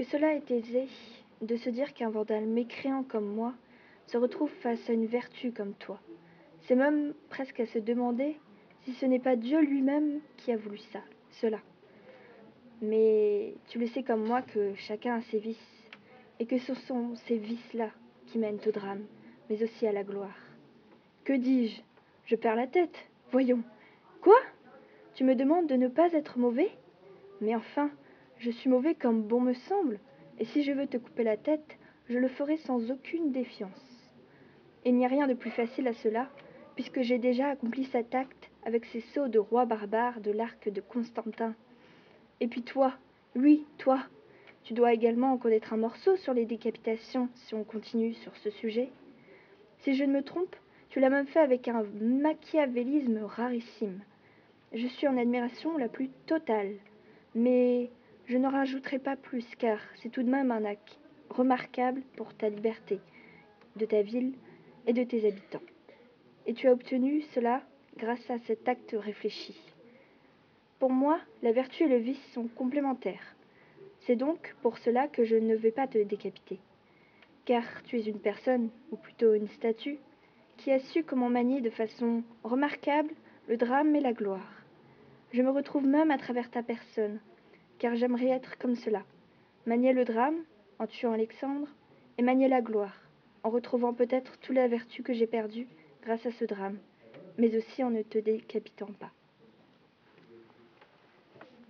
Que cela est aisé de se dire qu'un vandale mécréant comme moi se retrouve face à une vertu comme toi. C'est même presque à se demander si ce n'est pas Dieu lui-même qui a voulu cela. Mais tu le sais comme moi que chacun a ses vices, et que ce sont ces vices-là qui mènent au drame, mais aussi à la gloire. Que dis-je? Je perds la tête. Voyons. Quoi? Tu me demandes de ne pas être mauvais? Mais enfin, je suis mauvais comme bon me semble, et si je veux te couper la tête, je le ferai sans aucune défiance. Il n'y a rien de plus facile à cela, puisque j'ai déjà accompli cet acte avec ces sauts de roi barbare de l'arc de Constantin. Et puis toi, oui, toi, tu dois également en connaître un morceau sur les décapitations si on continue sur ce sujet. Si je ne me trompe, tu l'as même fait avec un machiavélisme rarissime. Je suis en admiration la plus totale, mais je n'en rajouterai pas plus car c'est tout de même un acte remarquable pour ta liberté, de ta ville et de tes habitants. Et tu as obtenu cela grâce à cet acte réfléchi. Pour moi, la vertu et le vice sont complémentaires. C'est donc pour cela que je ne vais pas te décapiter. Car tu es une personne, ou plutôt une statue, qui a su comment manier de façon remarquable le drame et la gloire. Je me retrouve même à travers ta personne, car j'aimerais être comme cela. Manier le drame, en tuant Alexandre, et manier la gloire, en retrouvant peut-être toute la vertu que j'ai perdue grâce à ce drame, mais aussi en ne te décapitant pas.